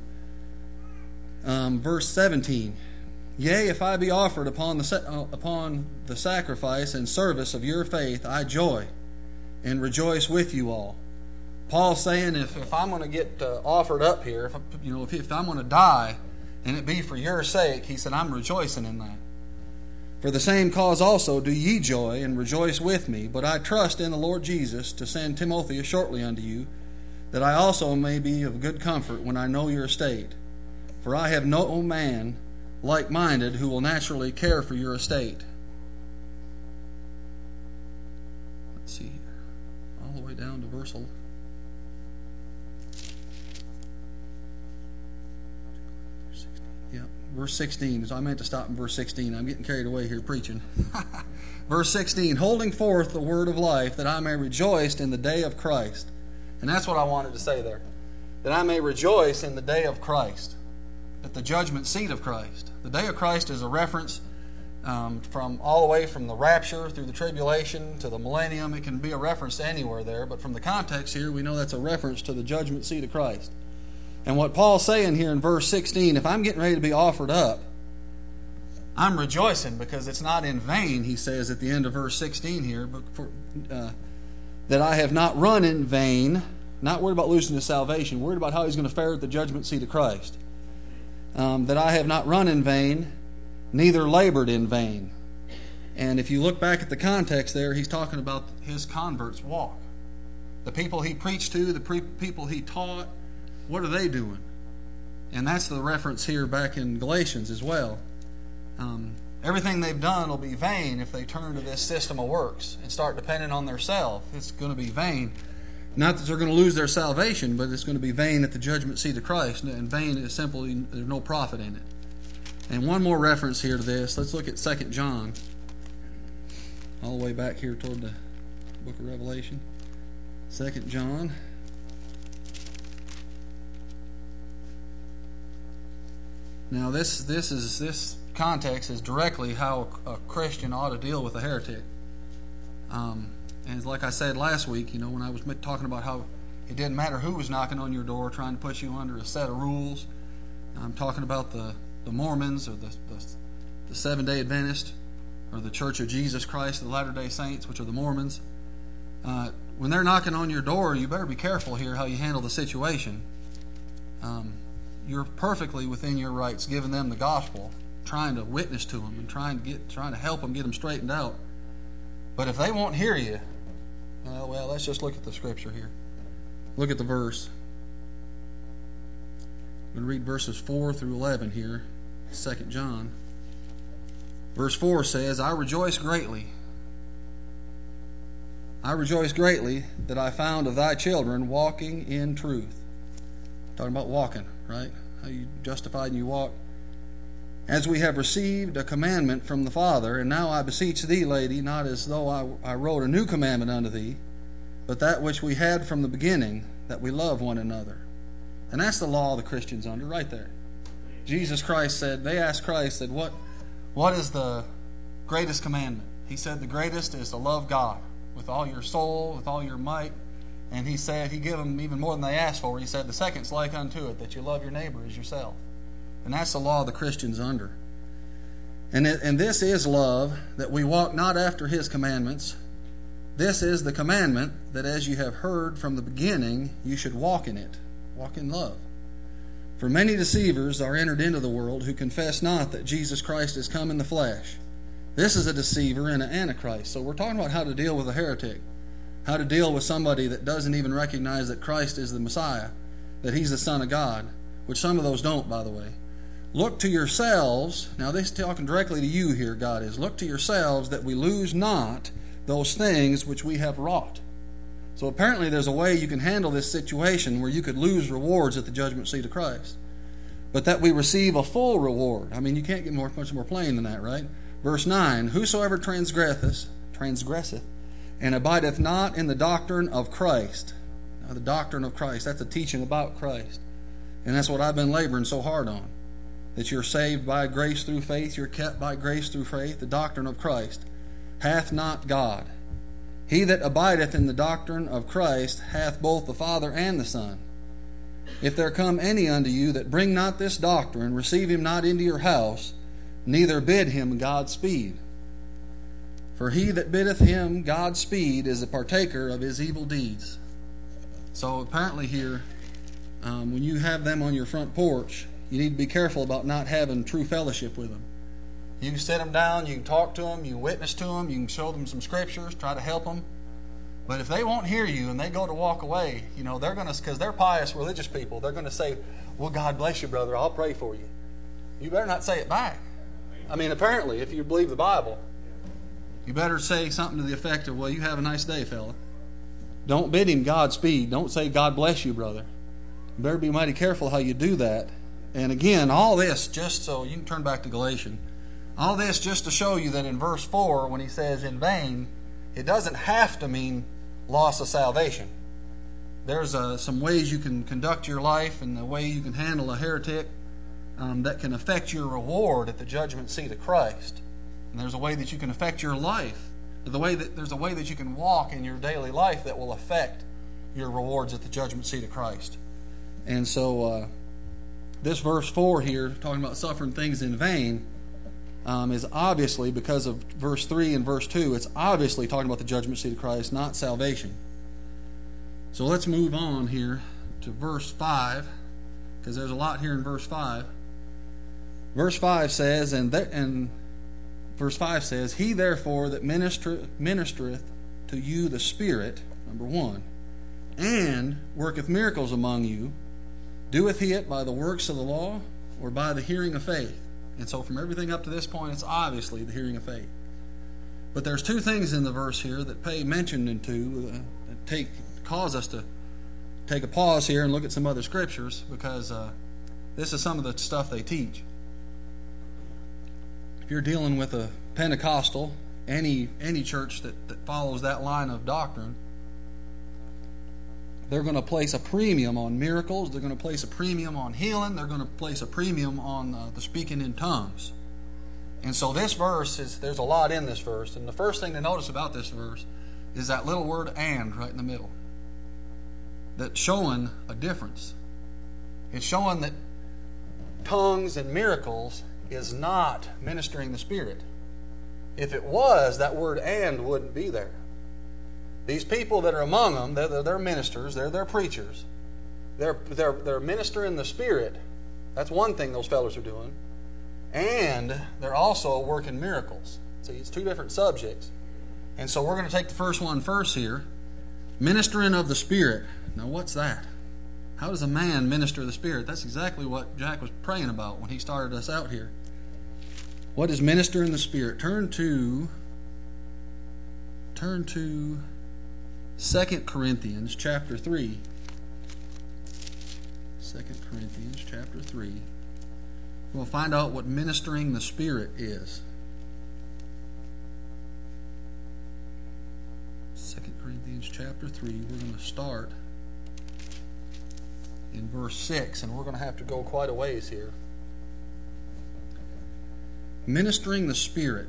[SPEAKER 2] Um, verse seventeen, "Yea, if I be offered upon the uh, upon the sacrifice and service of your faith, I joy and rejoice with you all." Paul's saying, if, if I'm going to get uh, offered up here, if you know, if, if I'm going to die, and it be for your sake, he said, I'm rejoicing in that. "For the same cause also do ye joy and rejoice with me. But I trust in the Lord Jesus to send Timotheus shortly unto you, that I also may be of good comfort when I know your estate. For I have no man like-minded who will naturally care for your estate." Let's see here. All the way down to verse eleven. Yeah, verse sixteen. So I meant to stop in verse sixteen. I'm getting carried away here preaching. Verse sixteen, "Holding forth the word of life, that I may rejoice in the day of Christ." And that's what I wanted to say there. That I may rejoice in the day of Christ. At the judgment seat of Christ. The day of Christ is a reference um, from all the way from the rapture through the tribulation to the millennium. It can be a reference to anywhere there. But from the context here, we know that's a reference to the judgment seat of Christ. And what Paul's saying here in verse sixteen, if I'm getting ready to be offered up, I'm rejoicing because it's not in vain, he says at the end of verse sixteen here, but for, uh, that I have not run in vain, not worried about losing his salvation, worried about how he's going to fare at the judgment seat of Christ. Um, that I have not run in vain, neither labored in vain. And if you look back at the context there, he's talking about his converts' walk. The people he preached to, the pre- people he taught, what are they doing? And that's the reference here back in Galatians as well. Um, everything they've done will be vain if they turn to this system of works and start depending on themselves. It's going to be vain. Not that they're going to lose their salvation, but it's going to be vain at the judgment seat of Christ. And vain is simply, there's no profit in it. And one more reference here to this. Let's look at Second John. All the way back here toward the book of Revelation. Second John. Now this this is this context is directly how a Christian ought to deal with a heretic. Um, and like I said last week, you know, when I was talking about how it didn't matter who was knocking on your door trying to put you under a set of rules I'm talking about the, the Mormons or the, the, the Seventh-day Adventists or the Church of Jesus Christ of the Latter-day Saints, which are the Mormons. Uh, when they're knocking on your door, you better be careful here how you handle the situation. Um, you're perfectly within your rights, giving them the gospel, trying to witness to them and trying to get, trying to help them get them straightened out. But if they won't hear you, uh, well, let's just look at the scripture here. Look at the verse. I'm going to read verses four through eleven here, Second John. Verse four says, I rejoice greatly. I rejoice greatly that I found of thy children walking in truth. Talking about walking, right? How you justified and you walk. As we have received a commandment from the Father, and now I beseech thee, lady, not as though I, I wrote a new commandment unto thee, but that which we had from the beginning, that we love one another. And that's the law the Christian's under, right there. Jesus Christ said, they asked Christ, said, what, what is the greatest commandment? He said, the greatest is to love God with all your soul, with all your might. And he said, he gave them even more than they asked for. He said, the second's like unto it, that you love your neighbor as yourself. And that's the law the Christian's under. And, it, and this is love, that we walk not after his commandments. This is the commandment, that as you have heard from the beginning, you should walk in it. Walk in love. For many deceivers are entered into the world who confess not that Jesus Christ is come in the flesh. This is a deceiver and an antichrist. So we're talking about how to deal with a heretic. How to deal with somebody that doesn't even recognize that Christ is the Messiah, that he's the Son of God, which some of those don't, by the way. Look to yourselves, now this is talking directly to you here, God is, look to yourselves that we lose not those things which we have wrought. So apparently there's a way you can handle this situation where you could lose rewards at the judgment seat of Christ. But that we receive a full reward. I mean, you can't get more, much more plain than that, right? Verse nine, whosoever transgresseth, transgresseth, and abideth not in the doctrine of Christ. Now, the doctrine of Christ, that's a teaching about Christ. And that's what I've been laboring so hard on. That you're saved by grace through faith, you're kept by grace through faith, the doctrine of Christ, hath not God. He that abideth in the doctrine of Christ hath both the Father and the Son. If there come any unto you that bring not this doctrine, receive him not into your house, neither bid him Godspeed. For he that biddeth him Godspeed is a partaker of his evil deeds. So apparently here, um, when you have them on your front porch, you need to be careful about not having true fellowship with them. You can sit them down, you can talk to them, you can witness to them, you can show them some scriptures, try to help them. But if they won't hear you and they go to walk away, you know, they're going to, because they're pious religious people, they're going to say, well, God bless you, brother, I'll pray for you. You better not say it back. I mean, apparently, if you believe the Bible, you better say something to the effect of, well, you have a nice day, fella. Don't bid him Godspeed. Don't say, God bless you, brother. You better be mighty careful how you do that. And again, all this, just so you can turn back to Galatians, all this just to show you that in verse four, when he says in vain, it doesn't have to mean loss of salvation. There's uh, some ways you can conduct your life and the way you can handle a heretic um, that can affect your reward at the judgment seat of Christ. And there's a way that you can affect your life. The way that there's a way that you can walk in your daily life that will affect your rewards at the judgment seat of Christ. And so uh, this verse four here, talking about suffering things in vain, Um, is obviously, because of verse three and verse two, it's obviously talking about the judgment seat of Christ, not salvation. So let's move on here to verse five, because there's a lot here in verse five. Verse five says, and, th- and verse five says, He therefore that minister- ministereth to you the Spirit, number one, and worketh miracles among you, doeth he it by the works of the law or by the hearing of faith? And so from everything up to this point, it's obviously the hearing of faith. But there's two things in the verse here that pay mention into, uh, that take, cause us to take a pause here and look at some other scriptures, because uh, this is some of the stuff they teach. If you're dealing with a Pentecostal, any any church that, that follows that line of doctrine, they're going to place a premium on miracles. They're going to place a premium on healing. They're going to place a premium on uh, the speaking in tongues. And so this verse, is there's a lot in this verse. And the first thing to notice about this verse is that little word and right in the middle. That's showing a difference. It's showing that tongues and miracles is not ministering the Spirit. If it was, that word "and" wouldn't be there. These people that are among them, they're, they're ministers, they're their preachers. They're, they're, they're ministering the Spirit. That's one thing those fellows are doing. And they're also working miracles. See, it's two different subjects. And so we're going to take the first one first here. Ministering of the Spirit. Now what's that? How does a man minister the Spirit? That's exactly what Jack was praying about when he started us out here. What is ministering the Spirit? Turn to turn to Second Corinthians chapter three. Second Corinthians chapter three. We'll find out what ministering the Spirit is. Second Corinthians chapter three. We're going to start in verse six, and we're going to have to go quite a ways here. Ministering the Spirit,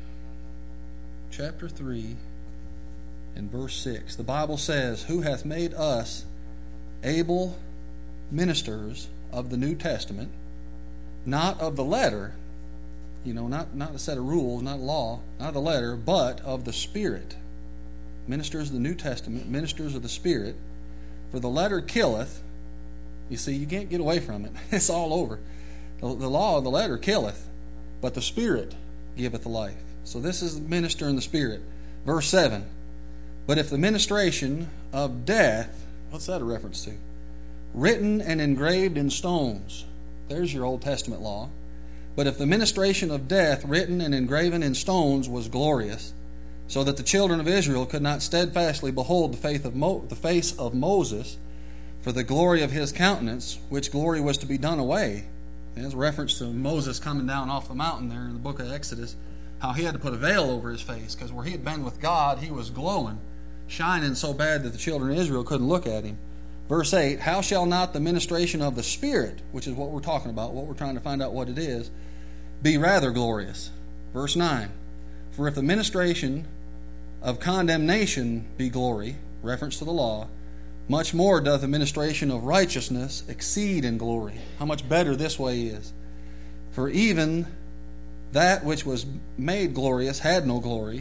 [SPEAKER 2] chapter three, and verse six. The Bible says, "Who hath made us able ministers of the New Testament, not of the letter," you know, not, not a set of rules, not law, not the letter, "but of the Spirit." Ministers of the New Testament, ministers of the Spirit. "For the letter killeth." You see, you can't get away from it. It's all over. The, the law of the letter killeth, but the Spirit giveth life. So this is the minister in the Spirit. Verse seven. "But if the ministration of death," what's that a reference to? "Written and engraved in stones." There's your Old Testament law. "But if the ministration of death, written and engraven in stones, was glorious, so that the children of Israel could not steadfastly behold the, faith of Mo- the face of Moses, for the glory of his countenance, which glory was to be done away." There's a reference to Moses coming down off the mountain there in the book of Exodus, how he had to put a veil over his face, because where he had been with God, he was glowing, shining so bad that the children of Israel couldn't look at him. Verse eight, "How shall not the ministration of the Spirit," which is what we're talking about, what we're trying to find out what it is, "be rather glorious?" Verse nine, "For if the ministration of condemnation be glory," reference to the law, "much more doth the ministration of righteousness exceed in glory." How much better this way is. "For even that which was made glorious had no glory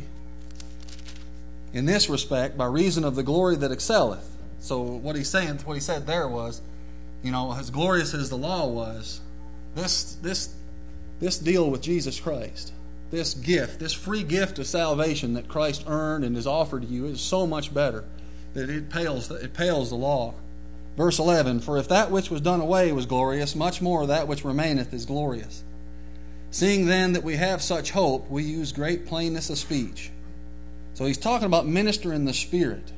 [SPEAKER 2] in this respect, by reason of the glory that excelleth." So what he's saying, what he said there was, you know, as glorious as the law was, this this this deal with Jesus Christ, this gift, this free gift of salvation that Christ earned and is offered to you, is so much better that it pales it pales the law. Verse eleven, "For if that which was done away was glorious, much more that which remaineth is glorious. Seeing then that we have such hope, we use great plainness of speech." So he's talking about ministering the Spirit.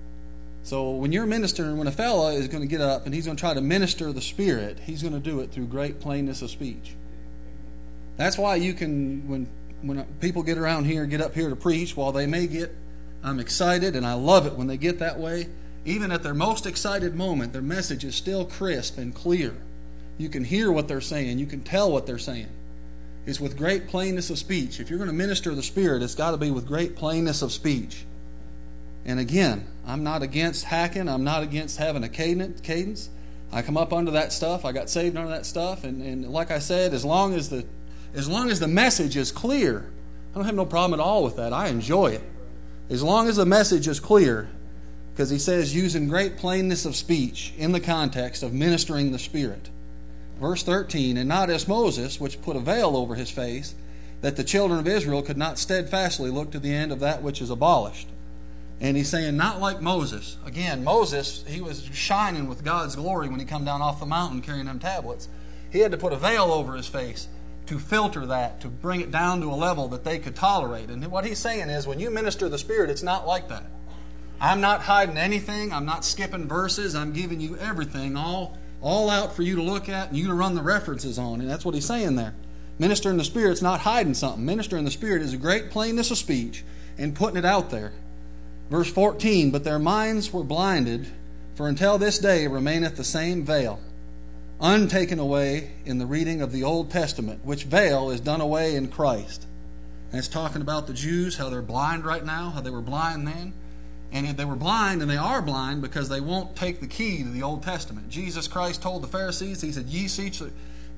[SPEAKER 2] So when you're ministering, when a fella is going to get up and he's going to try to minister the Spirit, he's going to do it through great plainness of speech. That's why you can, when when people get around here, get up here to preach, while they may get, I'm excited, and I love it when they get that way, even at their most excited moment, their message is still crisp and clear. You can hear what they're saying. You can tell what they're saying. It's with great plainness of speech. If you're going to minister the Spirit, it's got to be with great plainness of speech. And again, I'm not against hacking. I'm not against having a cadence. I come up under that stuff. I got saved under that stuff. And, and like I said, as long as the as long as the message is clear, I don't have no problem at all with that. I enjoy it. As long as the message is clear, because he says using great plainness of speech in the context of ministering the Spirit. Verse thirteen, "And not as Moses, which put a veil over his face, that the children of Israel could not steadfastly look to the end of that which is abolished." And he's saying, not like Moses. Again, Moses, he was shining with God's glory when he come down off the mountain carrying them tablets. He had to put a veil over his face to filter that, to bring it down to a level that they could tolerate. And what he's saying is, when you minister the Spirit, it's not like that. I'm not hiding anything. I'm not skipping verses. I'm giving you everything all, all out for you to look at and you to run the references on. And that's what he's saying there. Ministering the Spirit's not hiding something. Ministering the Spirit is a great plainness of speech and putting it out there. Verse fourteen, "But their minds were blinded, for until this day remaineth the same veil, untaken away in the reading of the Old Testament, which veil is done away in Christ." And it's talking about the Jews, how they're blind right now, how they were blind then. And they were blind, and they are blind, because they won't take the key to the Old Testament. Jesus Christ told the Pharisees, he said, Ye seek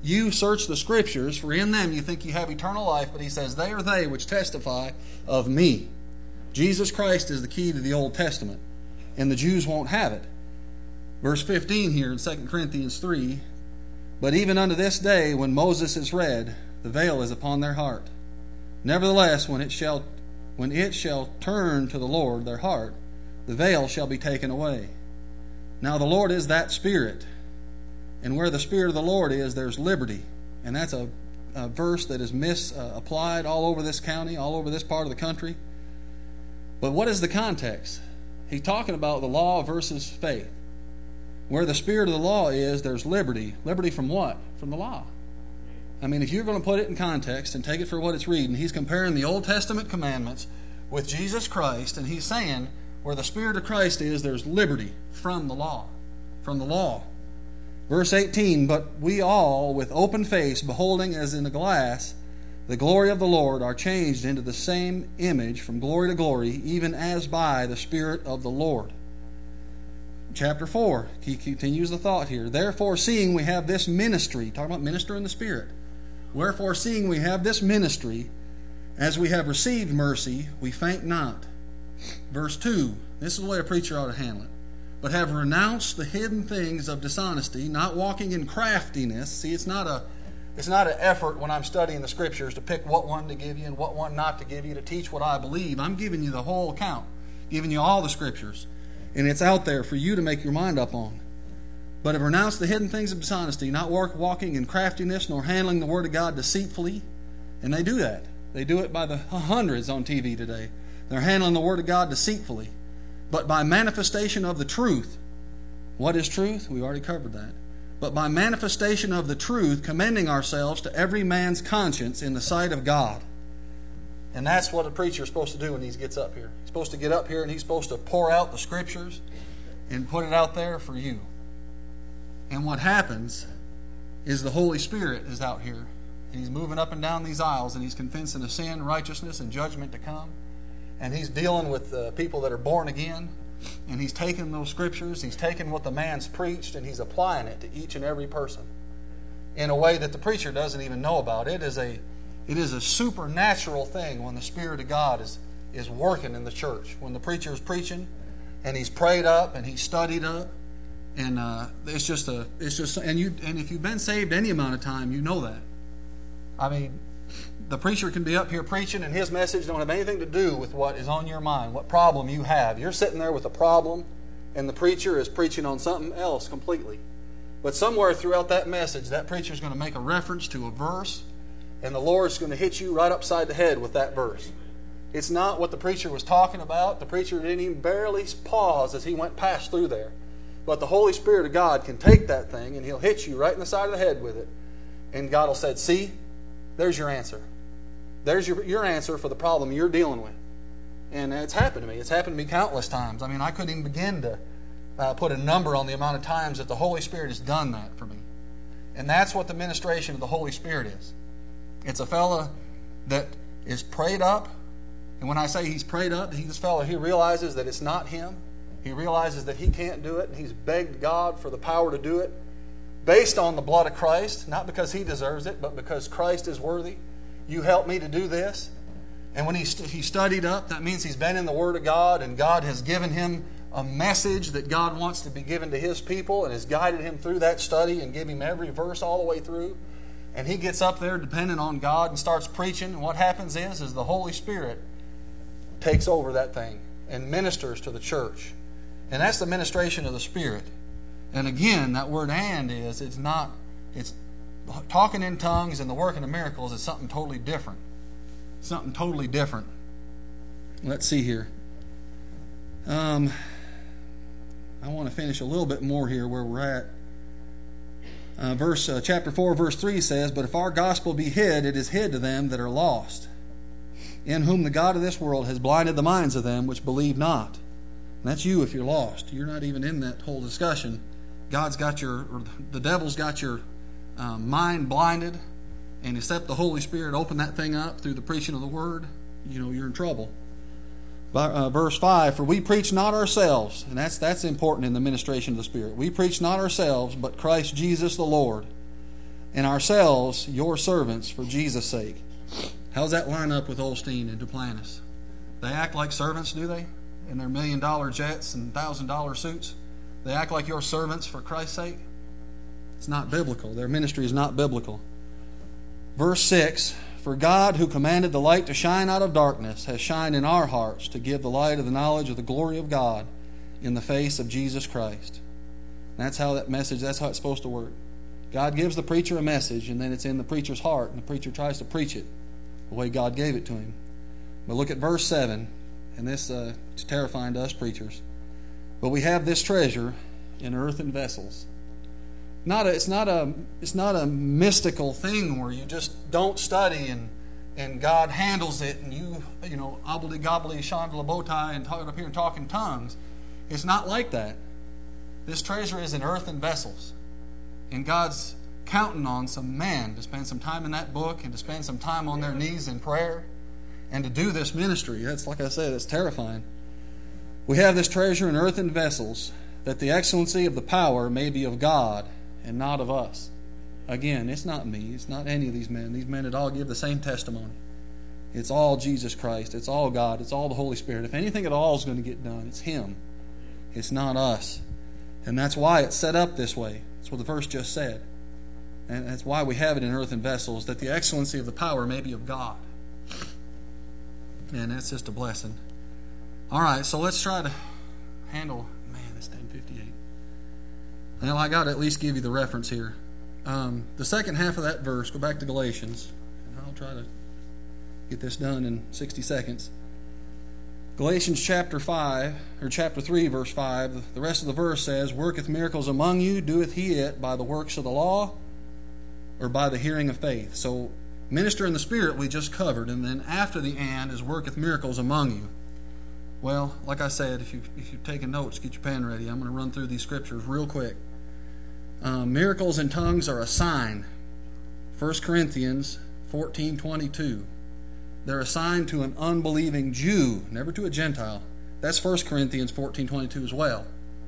[SPEAKER 2] you search the Scriptures, for in them you think you have eternal life, but he says, they are they which testify of me. Jesus Christ is the key to the Old Testament, and the Jews won't have it. Verse fifteen here in Second Corinthians three, but even unto this day, when Moses is read, the veil is upon their heart. Nevertheless, when it shall when it shall turn to the Lord their heart, the veil shall be taken away. Now the Lord is that Spirit, and where the Spirit of the Lord is, there's liberty. And that's a, a verse that is misapplied uh, all over this county, all over this part of the country. But what is the context? He's talking about the law versus faith. Where the Spirit of the law is, there's liberty. Liberty from what? From the law. I mean, if you're going to put it in context and take it for what it's reading, he's comparing the Old Testament commandments with Jesus Christ, and he's saying where the Spirit of Christ is, there's liberty from the law. From the law. Verse eighteen, but we all, with open face, beholding as in a glass the glory of the Lord, are changed into the same image from glory to glory, even as by the Spirit of the Lord. Chapter four, he continues the thought here. Therefore, seeing we have this ministry, talking about minister in the Spirit. Wherefore, seeing we have this ministry, as we have received mercy, we faint not. Verse two, this is the way a preacher ought to handle it. But have renounced the hidden things of dishonesty, not walking in craftiness. See, it's not a it's not an effort when I'm studying the Scriptures to pick what one to give you and what one not to give you, to teach what I believe. I'm giving you the whole account, giving you all the Scriptures. And it's out there for you to make your mind up on. But have renounced the hidden things of dishonesty, not walking in craftiness, nor handling the Word of God deceitfully. And they do that. They do it by the hundreds on T V today. They're handling the Word of God deceitfully. But by manifestation of the truth. What is truth? We already covered that. But by manifestation of the truth, commending ourselves to every man's conscience in the sight of God. And that's what a preacher is supposed to do when he gets up here. He's supposed to get up here and he's supposed to pour out the Scriptures and put it out there for you. And what happens is the Holy Spirit is out here. And he's moving up and down these aisles, and he's convincing of sin, righteousness, and judgment to come. And he's dealing with uh, people that are born again. And he's taking those Scriptures, he's taking what the man's preached, and he's applying it to each and every person in a way that the preacher doesn't even know about. It is a it is a supernatural thing when the Spirit of God is, is working in the church. When the preacher is preaching, and he's prayed up, and he's studied up, and uh, it's just a it's just and you and if you've been saved any amount of time, you know that. I mean, the preacher can be up here preaching, and his message don't have anything to do with what is on your mind, what problem you have. You're sitting there with a problem, and the preacher is preaching on something else completely. But somewhere throughout that message, that preacher is going to make a reference to a verse, and the Lord's going to hit you right upside the head with that verse. It's not what the preacher was talking about. The preacher didn't even barely pause as he went past through there. But the Holy Spirit of God can take that thing, and He'll hit you right in the side of the head with it. And God will say, see, there's your answer. There's your, your answer for the problem you're dealing with. And it's happened to me. It's happened to me countless times. I mean, I couldn't even begin to uh, put a number on the amount of times that the Holy Spirit has done that for me. And that's what the ministration of the Holy Spirit is. It's a fella that is prayed up. And when I say he's prayed up, he's this fella, he realizes that it's not him. He realizes that he can't do it. And he's begged God for the power to do it. Based on the blood of Christ. Not because he deserves it, but because Christ is worthy. You help me to do this. And when he, st- he studied up, that means he's been in the Word of God, and God has given him a message that God wants to be given to His people, and has guided him through that study and give him every verse all the way through. And he gets up there dependent on God and starts preaching. And what happens is, is the Holy Spirit takes over that thing and ministers to the church. And that's the ministration of the Spirit. And again, that word "and" is, it's not, it's talking in tongues and the working of miracles is something totally different. Something totally different. Let's see here. Um, I want to finish a little bit more here where we're at. Uh, verse uh, chapter four, verse three says, "But if our gospel be hid, it is hid to them that are lost, in whom the God of this world has blinded the minds of them which believe not." And that's you if you're lost. You're not even in that whole discussion. God's got your, or the devil's got your um, mind blinded, and except the Holy Spirit open that thing up through the preaching of the Word, you know, you're in trouble. Uh, verse five, "For we preach not ourselves," and that's that's important in the ministration of the Spirit. "We preach not ourselves, but Christ Jesus the Lord, and ourselves your servants for Jesus' sake. How does that line up with Osteen and Duplantis? They act like servants, do they? In their million-dollar jets and thousand-dollar suits? They act like your servants for Christ's sake? It's not biblical. Their ministry is not biblical. Verse six, for God, who commanded the light to shine out of darkness, has shined in our hearts to give the light of the knowledge of the glory of God in the face of Jesus Christ. That's how that message, that's how it's supposed to work. God gives the preacher a message, and then it's in the preacher's heart, and the preacher tries to preach it the way God gave it to him. But look at verse seven, and this uh, is terrifying to us preachers. But we have this treasure in earthen vessels. Not a, it's not a it's not a mystical thing where you just don't study and and God handles it and you you know obbly gobbly chandla bow tie and talk up here and talk in tongues. It's not like that. This treasure is in earthen vessels, and God's counting on some men to spend some time in that book and to spend some time on their knees in prayer and to do this ministry. That's, like I said, it's terrifying. We have this treasure in earthen vessels, that the excellency of the power may be of God and not of us. Again, it's not me. It's not any of these men. These men that all give the same testimony. It's all Jesus Christ. It's all God. It's all the Holy Spirit. If anything at all is going to get done, it's Him. It's not us. And that's why it's set up this way. That's what the verse just said. And that's why we have it in earthen vessels, that the excellency of the power may be of God. And that's just a blessing. All right, so let's try to handle... Man, it's ten fifty-eight. Well, I got to at least give you the reference here. Um, the second half of that verse, go back to Galatians. And I'll try to get this done in sixty seconds. Galatians chapter five, or chapter three, verse five, the rest of the verse says, worketh miracles among you, doeth he it by the works of the law, or by the hearing of faith. So, minister in the Spirit we just covered, and then after the and is worketh miracles among you. Well, like I said, if, you, if you're taking notes, get your pen ready. I'm going to run through these scriptures real quick. Um, miracles and tongues are a sign. First Corinthians fourteen twenty-two. They're a sign to an unbelieving Jew, never to a Gentile. That's First Corinthians fourteen twenty-two as well.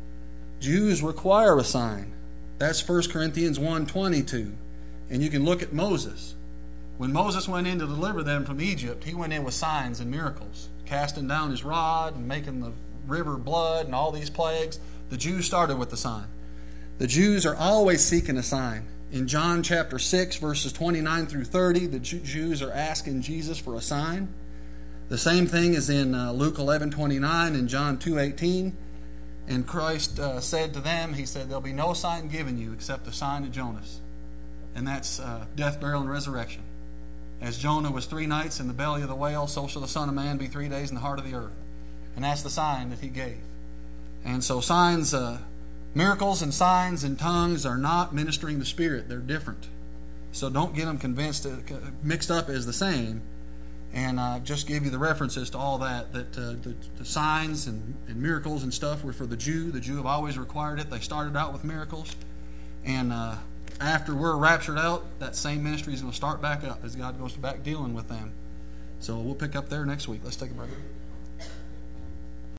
[SPEAKER 2] Jews require a sign. That's First Corinthians one twenty-two. And you can look at Moses. When Moses went in to deliver them from Egypt, he went in with signs and miracles, casting down his rod and making the river blood and all these plagues. The Jews started with the sign. The Jews are always seeking a sign. In John chapter six, verses twenty-nine through thirty, the Jews are asking Jesus for a sign. The same thing is in uh, Luke eleven twenty-nine and John two eighteen. And Christ uh, said to them, He said, there'll be no sign given you except the sign of Jonas. And that's uh, death, burial, and resurrection. As Jonah was three nights in the belly of the whale, so shall the Son of Man be three days in the heart of the earth. And that's the sign that He gave. And so signs, uh, miracles and signs and tongues are not ministering the Spirit. They're different. So don't get them convinced, uh, mixed up as the same. And uh, just give you the references to all that, that uh, the, the signs and, and miracles and stuff were for the Jew. The Jew have always required it. They started out with miracles. And uh, after we're raptured out, that same ministry is going to start back up as God goes back dealing with them. So we'll pick up there next week. Let's take a break.